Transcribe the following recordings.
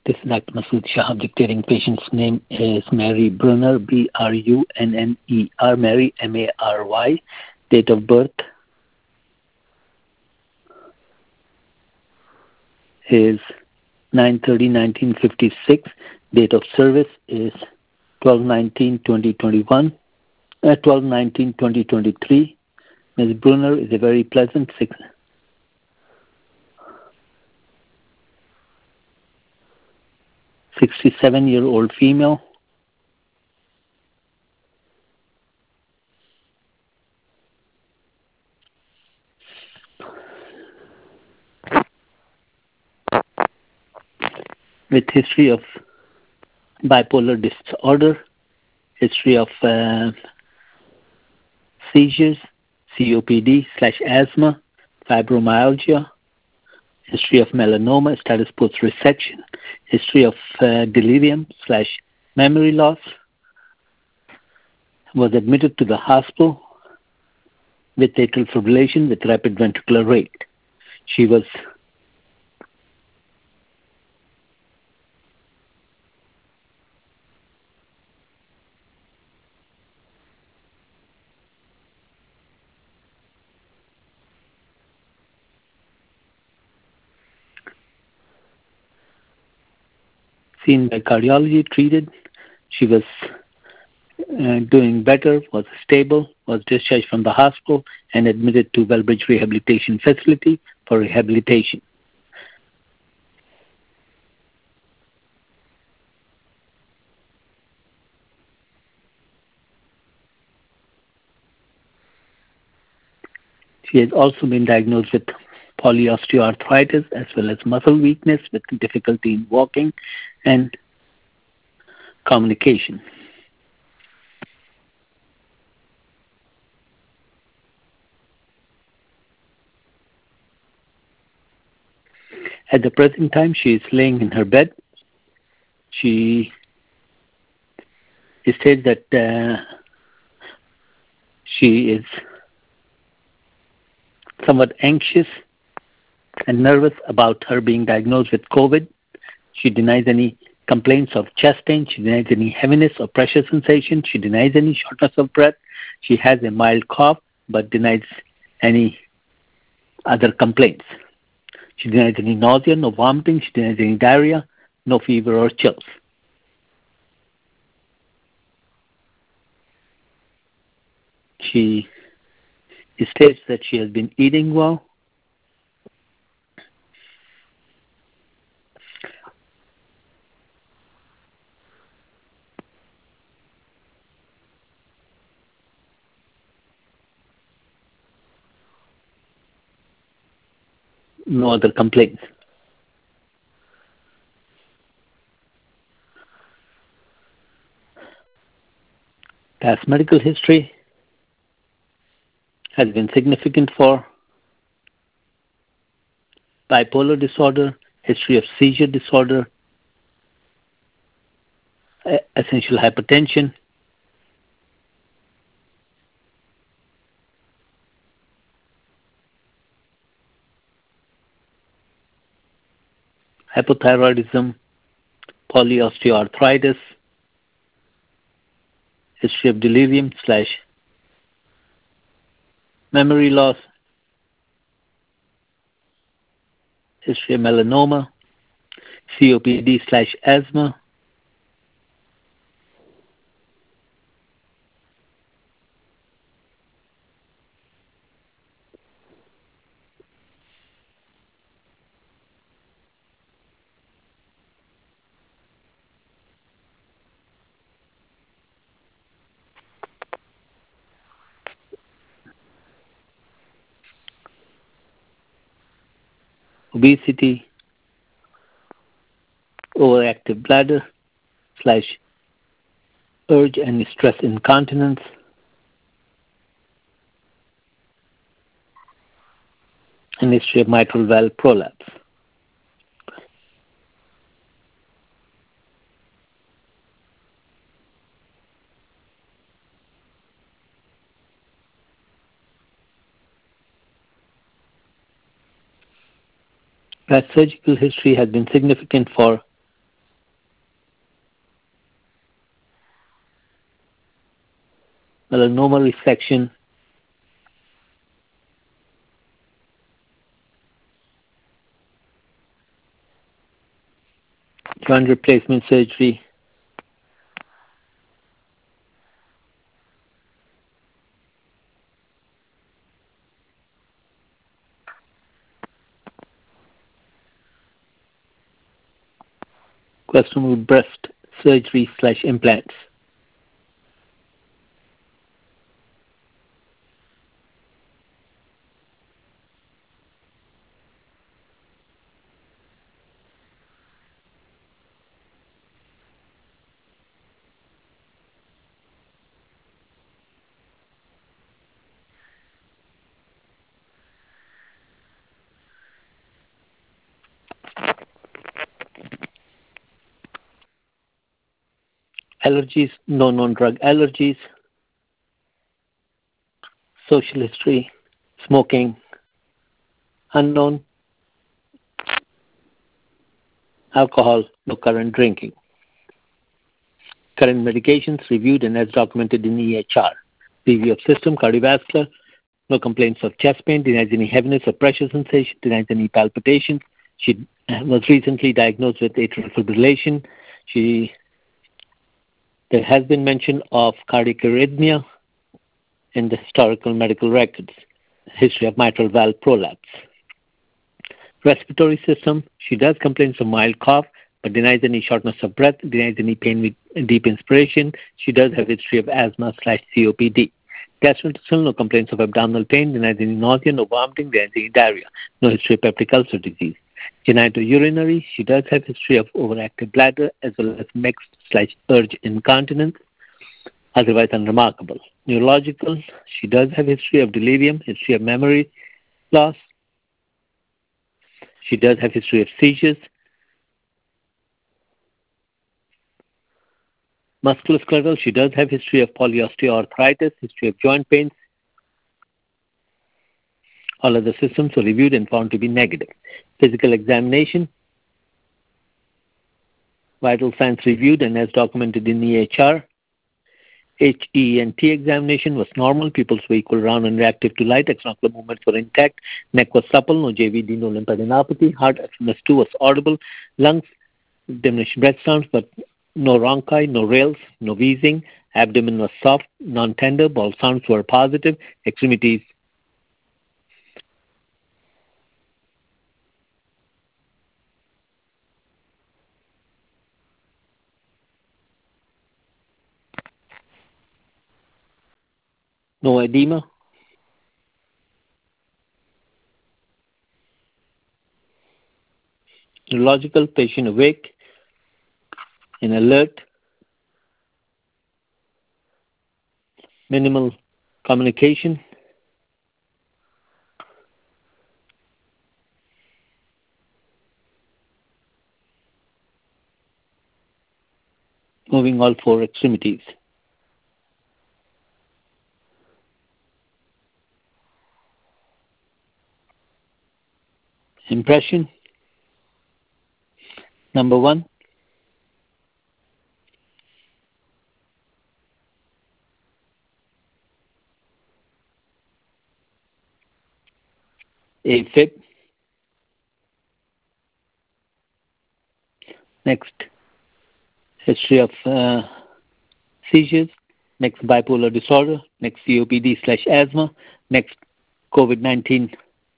This is Dr. Masood Shah. Dictating patient's name is Mary Brunner, Brunner, Mary, Mary. Date of birth is 9/30/1956. Date of service is 12/19/2021, 12/19/2023. Ms. Brunner is a very pleasant 67-year-old female. With history of bipolar disorder, history of seizures, COPD/asthma, fibromyalgia, history of melanoma, status post resection, history of delirium/memory loss, was admitted to the hospital with atrial fibrillation with rapid ventricular rate. She was seen by cardiology, treated. She was doing better, was stable, was discharged from the hospital and admitted to Wellbridge Rehabilitation Facility for rehabilitation. She has also been diagnosed with polyosteoarthritis as well as muscle weakness with difficulty in walking and communication. At the present time, she is laying in her bed. She states that she is somewhat anxious and nervous about her being diagnosed with COVID. She denies any complaints of chest pain. She denies any heaviness or pressure sensation. She denies any shortness of breath. She has a mild cough but denies any other complaints. She denies any nausea, no vomiting. She denies any diarrhea, no fever or chills. She states that she has been eating well. No other complaints. Past medical history has been significant for bipolar disorder, history of seizure disorder, essential hypertension, hypothyroidism, polyosteoarthritis, history of delirium/memory loss, history of melanoma, COPD/asthma, obesity, overactive bladder/urge and stress incontinence, and history of mitral valve prolapse. Past surgical history has been significant for melanoma resection, joint replacement surgery, questionable breast surgery/implants. Allergies, no known drug allergies, social history, smoking, unknown, alcohol, no current drinking. Current medications reviewed and as documented in EHR. Review of system, cardiovascular, no complaints of chest pain, denies any heaviness or pressure sensation, denies any palpitations. She was recently diagnosed with atrial fibrillation. There has been mention of cardiac arrhythmia in the historical medical records. History of mitral valve prolapse. Respiratory system, she does complain of mild cough, but denies any shortness of breath, denies any pain with deep inspiration. She does have history of asthma/COPD. Gastrointestinal, no complaints of abdominal pain, denies any nausea, no vomiting, denies any diarrhea, no history of peptic ulcer disease. Genitourinary, she does have history of overactive bladder as well as mixed/urge incontinence, otherwise unremarkable. Neurological, she does have history of delirium, history of memory loss. She does have history of seizures. Musculoskeletal, she does have history of polyosteoarthritis, history of joint pains. All other systems were reviewed and found to be negative. Physical examination, vital signs reviewed and as documented in EHR. HENT examination was normal. Pupils were equal, round, and reactive to light. Extraocular movements were intact. Neck was supple. No JVD, no lymphadenopathy. Heart FMS2 was audible. Lungs, diminished breath sounds, but no rhonchi, no rales, no wheezing. Abdomen was soft, non-tender. Bowel sounds were positive. Extremities, no edema. Neurological, patient awake and alert. Minimal communication. Moving all four extremities. Impression. Number one, AFib. Next, history of seizures. Next, bipolar disorder. Next, COPD/asthma. Next, COVID-19.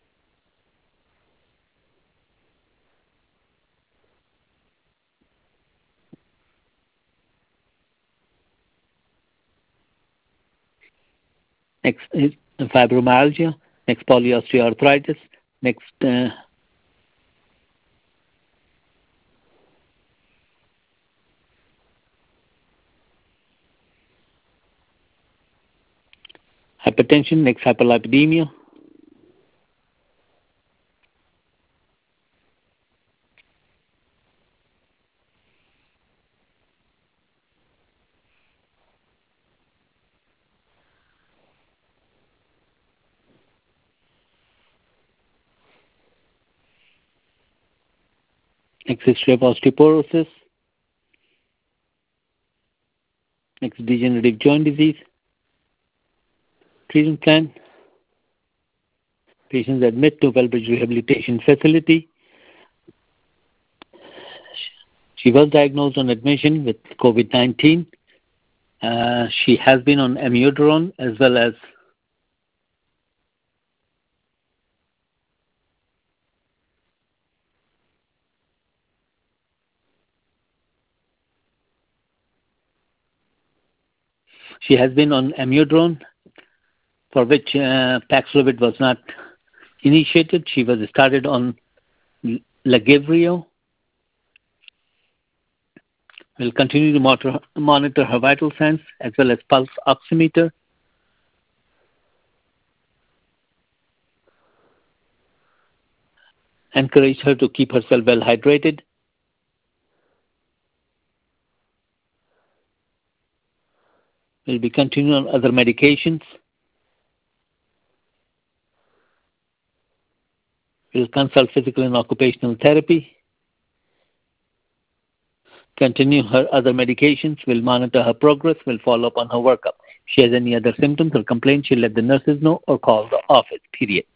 Next is fibromyalgia. Next, polyosteoarthritis. Next, hypertension. Next, hyperlipidemia. Next, history of osteoporosis. Next, degenerative joint disease. treatment plan. Patients admit to Wellbridge Rehabilitation Facility. She was diagnosed on admission with COVID-19. She has been on amiodarone as well as for which Paxlovid was not initiated. She was started on Lagevrio. We'll continue to monitor her vital signs as well as pulse oximeter. Encourage her to keep herself well hydrated. We'll be continuing on other medications. We'll consult physical and occupational therapy. Continue her other medications. We'll monitor her progress. We'll follow up on her workup. If she has any other symptoms or complaints, she'll let the nurses know or call the office, period.